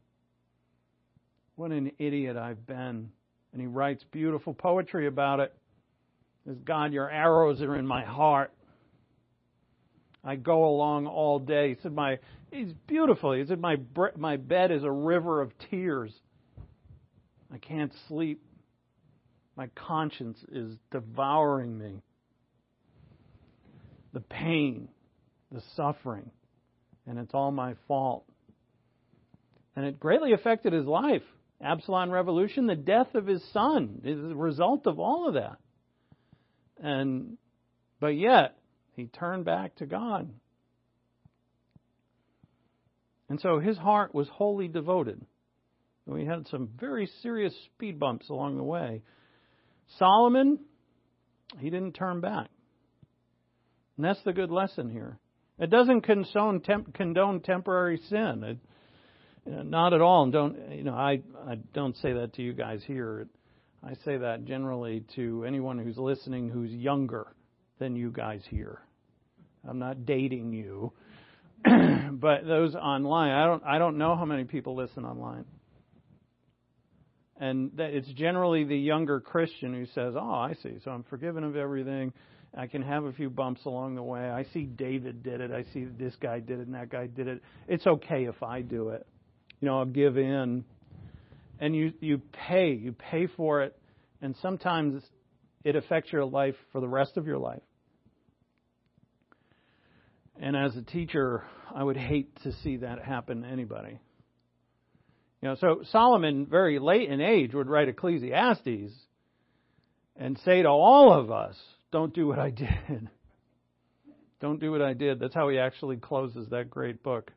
What an idiot I've been. And he writes beautiful poetry about it. He says, God, your arrows are in my heart. I go along all day. He said, he's beautiful. He said, my bed is a river of tears. I can't sleep. My conscience is devouring me. The pain, the suffering, and it's all my fault. And it greatly affected his life. Absalom revolution, the death of his son is the result of all of that. But yet, he turned back to God. And so his heart was wholly devoted. We had some very serious speed bumps along the way. Solomon, he didn't turn back. And that's the good lesson here. It doesn't condone temporary sin. Not at all. And I don't say that to you guys here. I say that generally to anyone who's listening who's younger than you guys here. I'm not dating you. But those online, I don't know how many people listen online. And it's generally the younger Christian who says, oh, I see. So I'm forgiven of everything. I can have a few bumps along the way. I see David did it. I see this guy did it and that guy did it. It's okay if I do it. I'll give in. And you pay for it. And sometimes it affects your life for the rest of your life. And as a teacher, I would hate to see that happen to anybody. So Solomon, very late in age, would write Ecclesiastes and say to all of us, don't do what I did. Don't do what I did. That's how he actually closes that great book.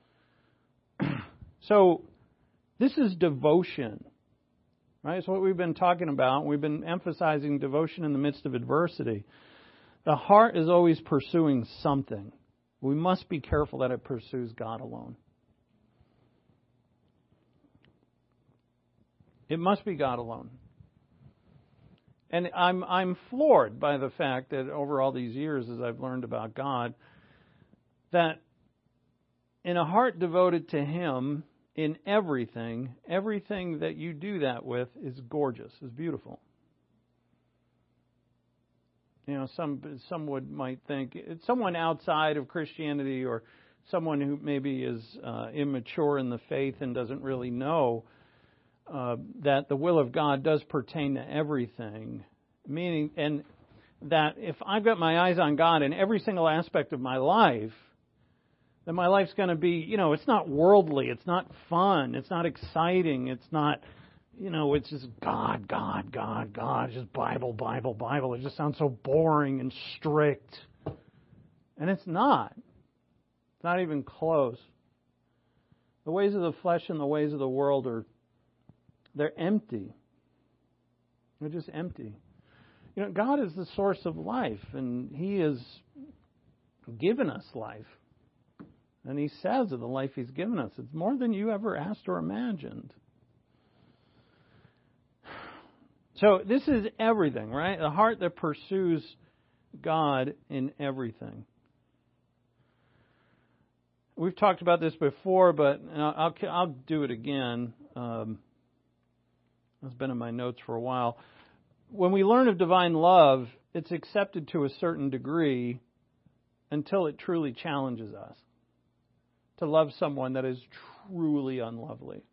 So this is devotion, right? It's what we've been talking about. We've been emphasizing devotion in the midst of adversity. The heart is always pursuing something. We must be careful that it pursues God alone. It must be God alone. And I'm floored by the fact that over all these years, as I've learned about God, that in a heart devoted to Him, in everything that you do that with is gorgeous, is beautiful. Some might think it's someone outside of Christianity or someone who maybe is immature in the faith and doesn't really know that the will of God does pertain to everything. Meaning, and that if I've got my eyes on God in every single aspect of my life, then my life's going to be, it's not worldly, it's not fun, it's not exciting, it's not, it's just God, it's just Bible. It just sounds so boring and strict. And it's not. It's not even close. The ways of the flesh and the ways of the world they're empty. They're just empty. God is the source of life, and He has given us life. And He says of the life He's given us, it's more than you ever asked or imagined. So this is everything, right? The heart that pursues God in everything. We've talked about this before, but I'll do it again. It's been in my notes for a while. When we learn of divine love, it's accepted to a certain degree until it truly challenges us to love someone that is truly unlovely.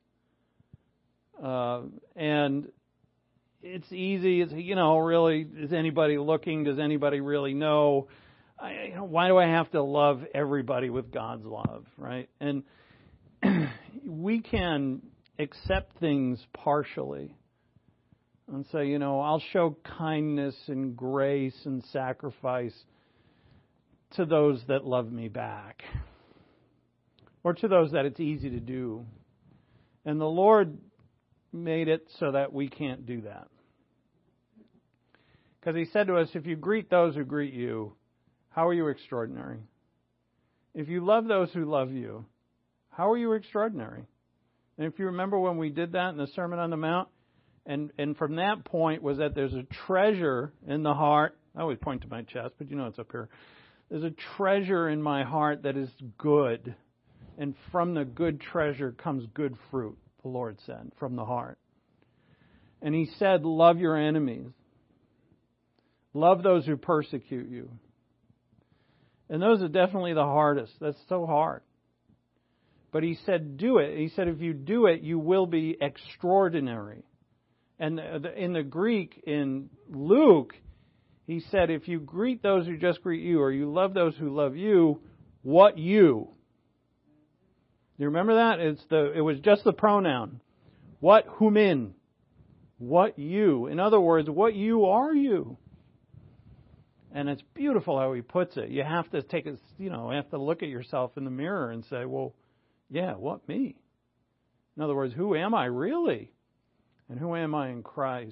And it's easy. It's, really, is anybody looking? Does anybody really know? Why do I have to love everybody with God's love, right? And we can accept things partially and say, I'll show kindness and grace and sacrifice to those that love me back, or to those that it's easy to do. And the Lord made it so that we can't do that. Because He said to us, if you greet those who greet you, how are you extraordinary? If you love those who love you, how are you extraordinary? And if you remember when we did that in the Sermon on the Mount, and from that point was that there's a treasure in the heart. I always point to my chest, but it's up here. There's a treasure in my heart that is good. And from the good treasure comes good fruit, the Lord said, from the heart. And He said, love your enemies. Love those who persecute you. And those are definitely the hardest. That's so hard. But He said, do it. He said, if you do it, you will be extraordinary. And in the Greek, in Luke, He said, if you greet those who just greet you, or you love those who love you, what you? You remember that? It was just the pronoun. What humin? What you? In other words, what you are you? And it's beautiful how He puts it. You have to you have to look at yourself in the mirror and say, well, yeah, what me? In other words, who am I really? And who am I in Christ?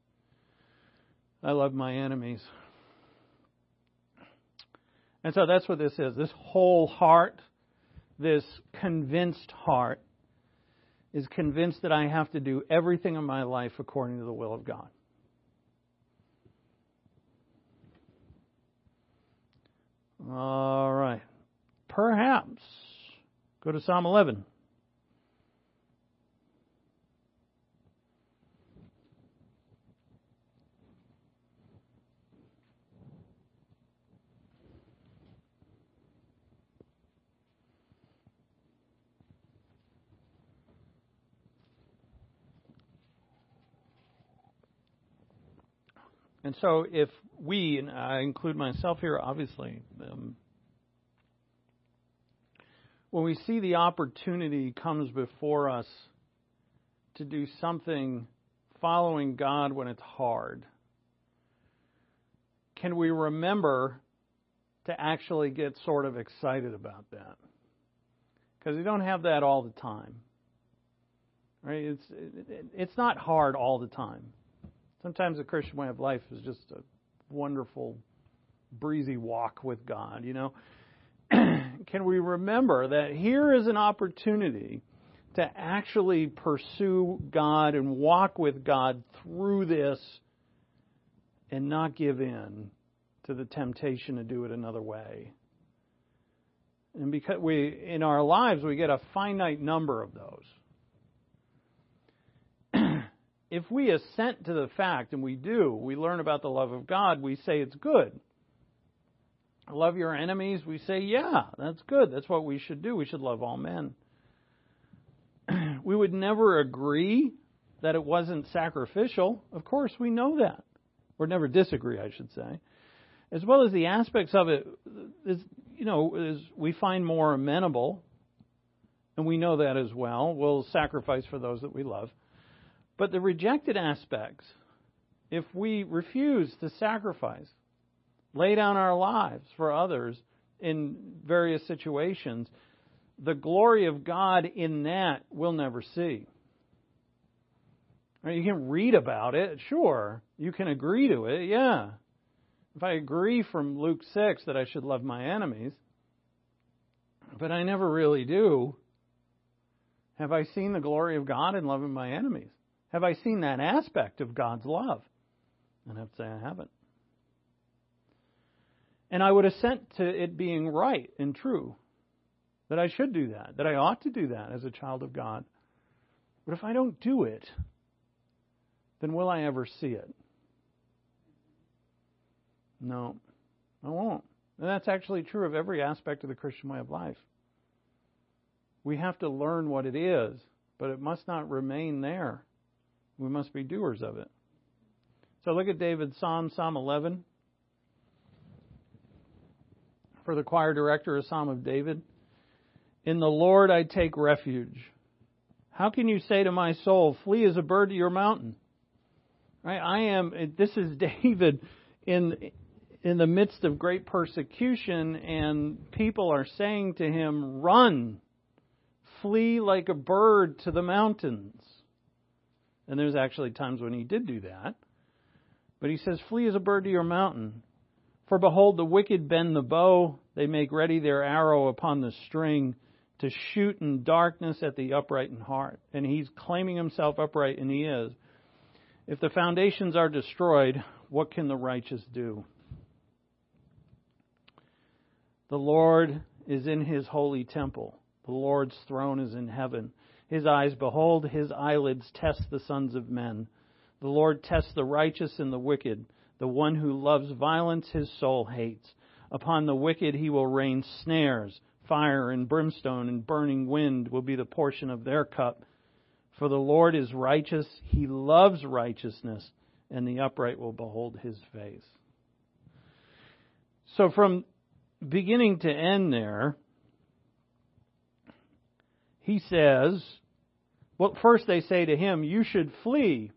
I love my enemies. And so that's what this is. This whole heart, this convinced heart, is convinced that I have to do everything in my life according to the will of God. All right. Perhaps. Go to Psalm 11. And so if we, and I include myself here, obviously, when we see the opportunity comes before us to do something following God when it's hard, can we remember to actually get sort of excited about that? Because we don't have that all the time. Right? It's not hard all the time. Sometimes the Christian way of life is just a wonderful, breezy walk with God, Can we remember that here is an opportunity to actually pursue God and walk with God through this and not give in to the temptation to do it another way? And because in our lives, we get a finite number of those. If we assent to the fact, and we learn about the love of God, we say it's good. Love your enemies, we say, yeah, that's good. That's what we should do. We should love all men. We would never agree that it wasn't sacrificial. Of course, we know that. Or never disagree, I should say. As well as the aspects of it, is we find more amenable, and we know that as well. We'll sacrifice for those that we love. But the rejected aspects, if we refuse to sacrifice, lay down our lives for others in various situations, the glory of God in that we'll never see. You can read about it, sure. You can agree to it, yeah. If I agree from Luke 6 that I should love my enemies, but I never really do, have I seen the glory of God in loving my enemies? Have I seen that aspect of God's love? And I have to say I haven't. And I would assent to it being right and true, that I should do that I ought to do that as a child of God. But if I don't do it, then will I ever see it? No, I won't. And that's actually true of every aspect of the Christian way of life. We have to learn what it is, but it must not remain there. We must be doers of it. So look at David's Psalm 11. For the choir director, a Psalm of David. In the Lord I take refuge. How can you say to my soul, flee as a bird to your mountain? Right? This is David in the midst of great persecution, and people are saying to him, run, flee like a bird to the mountains. And there's actually times when he did do that. But he says, flee as a bird to your mountain. For behold, the wicked bend the bow, they make ready their arrow upon the string, to shoot in darkness at the upright in heart. And he's claiming himself upright, and he is. If the foundations are destroyed, what can the righteous do? The Lord is in his holy temple. The Lord's throne is in heaven. His eyes behold, his eyelids test the sons of men. The Lord tests the righteous and the wicked. The one who loves violence his soul hates. Upon the wicked he will rain snares. Fire and brimstone and burning wind will be the portion of their cup. For the Lord is righteous, he loves righteousness, and the upright will behold his face. So from beginning to end there, he says, well, first they say to him, you should flee.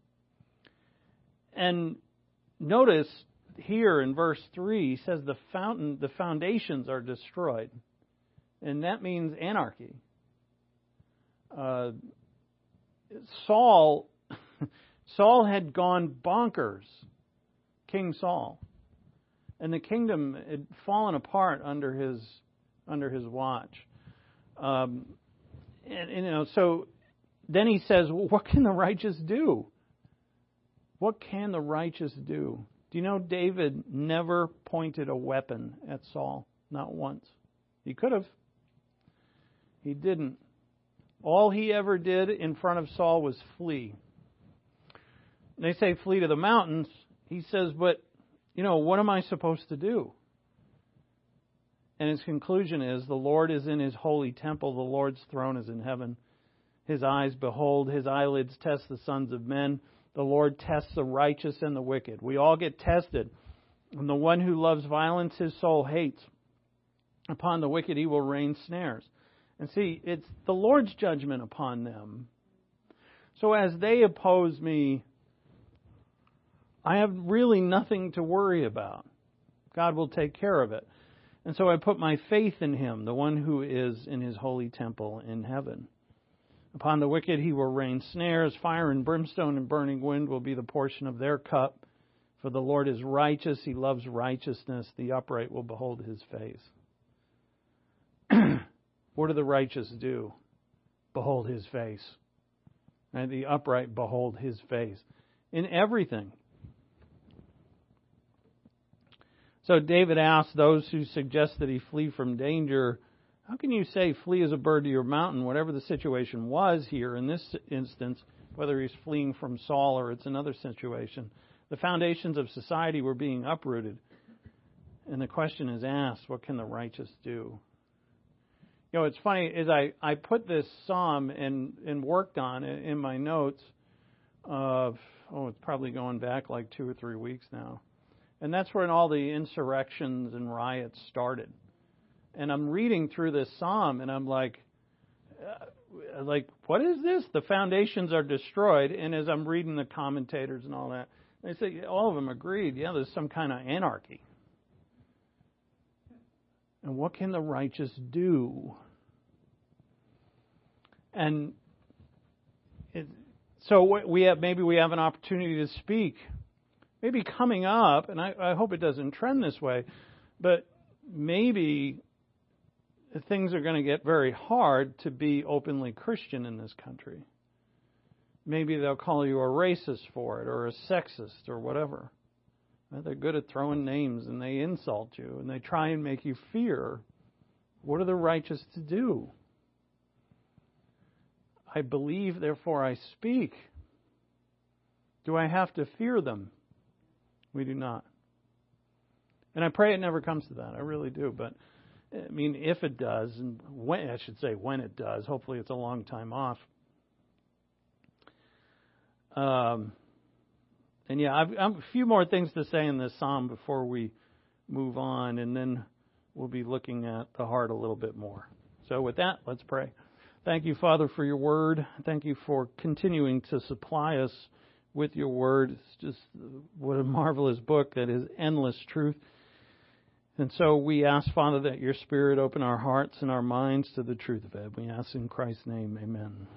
And notice here in verse 3, he says the foundations are destroyed. And that means anarchy. Saul had gone bonkers, King Saul. And the kingdom had fallen apart under his watch. So then he says, well, what can the righteous do? What can the righteous do? Do you know David never pointed a weapon at Saul? Not once. He could have. He didn't. All he ever did in front of Saul was flee. They say flee to the mountains. He says, but, what am I supposed to do? And his conclusion is, the Lord is in his holy temple. The Lord's throne is in heaven. His eyes behold, his eyelids test the sons of men. The Lord tests the righteous and the wicked. We all get tested. And the one who loves violence, his soul hates. Upon the wicked he will rain snares. And see, it's the Lord's judgment upon them. So as they oppose me, I have really nothing to worry about. God will take care of it. And so I put my faith in him, the one who is in his holy temple in heaven. Upon the wicked he will rain snares, fire and brimstone and burning wind will be the portion of their cup. For the Lord is righteous, he loves righteousness, the upright will behold his face. What do the righteous do? Behold his face. And the upright behold his face. In everything. So David asks those who suggest that he flee from danger, how can you say flee as a bird to your mountain, whatever the situation was here in this instance, whether he's fleeing from Saul or it's another situation. The foundations of society were being uprooted. And the question is asked, what can the righteous do? It's funny, is I put this psalm and worked on it in my notes of, it's probably going back like 2 or 3 weeks now. And that's when all the insurrections and riots started. And I'm reading through this psalm, and I'm like, what is this? The foundations are destroyed. And as I'm reading the commentators and all that, they say all of them agreed, there's some kind of anarchy. And what can the righteous do? And so maybe we have an opportunity to speak. Maybe coming up, and I hope it doesn't trend this way, but maybe things are going to get very hard to be openly Christian in this country. Maybe they'll call you a racist for it, or a sexist, or whatever. They're good at throwing names, and they insult you, and they try and make you fear. What are the righteous to do? I believe, therefore I speak. Do I have to fear them? We do not. And I pray it never comes to that. I really do. But, if it does, and when it does, hopefully it's a long time off. I've a few more things to say in this psalm before we move on, and then we'll be looking at the heart a little bit more. So with that, let's pray. Thank you, Father, for your word. Thank you for continuing to supply us with your word. It's just what a marvelous book that is endless truth. And so we ask, Father, that your Spirit open our hearts and our minds to the truth of it. We ask in Christ's name, amen.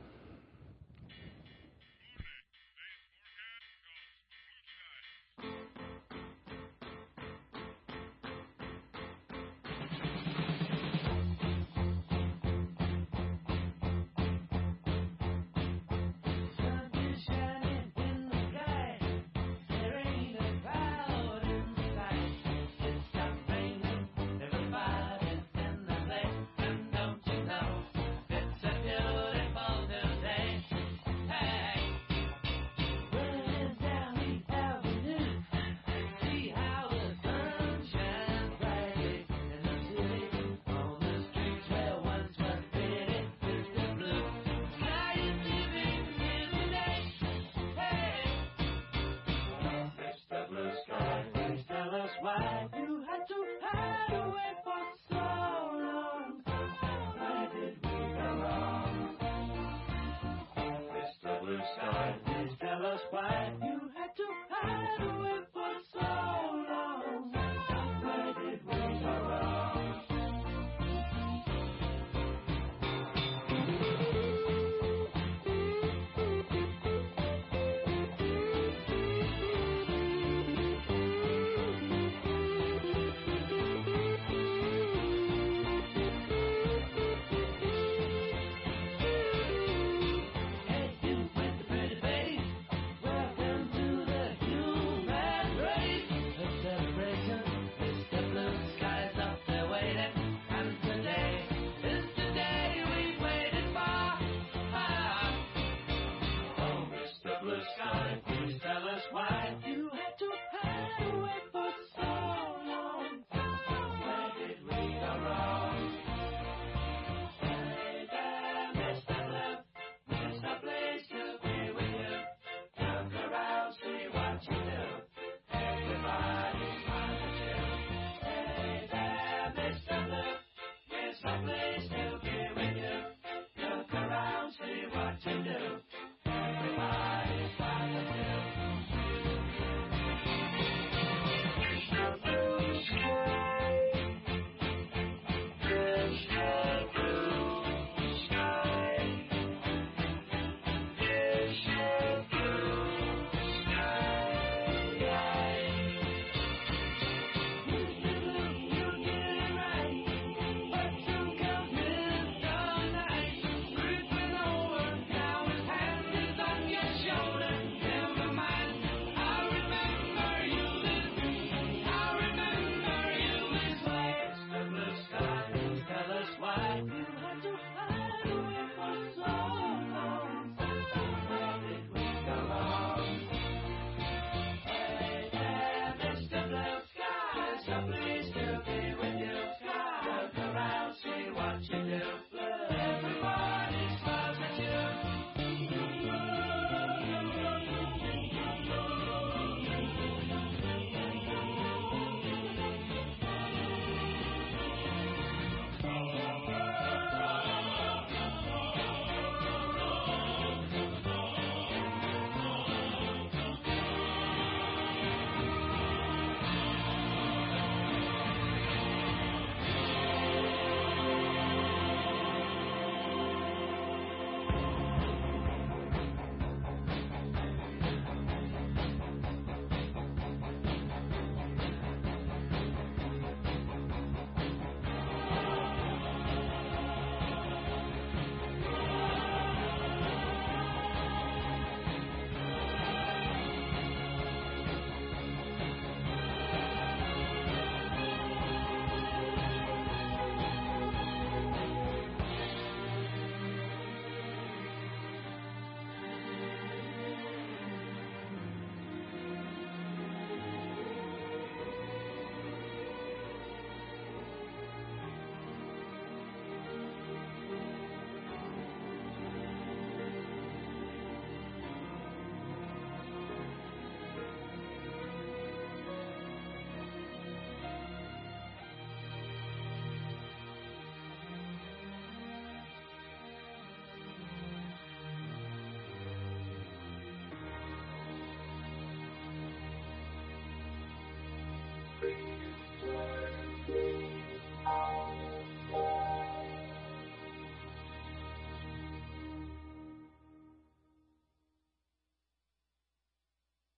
Please to be with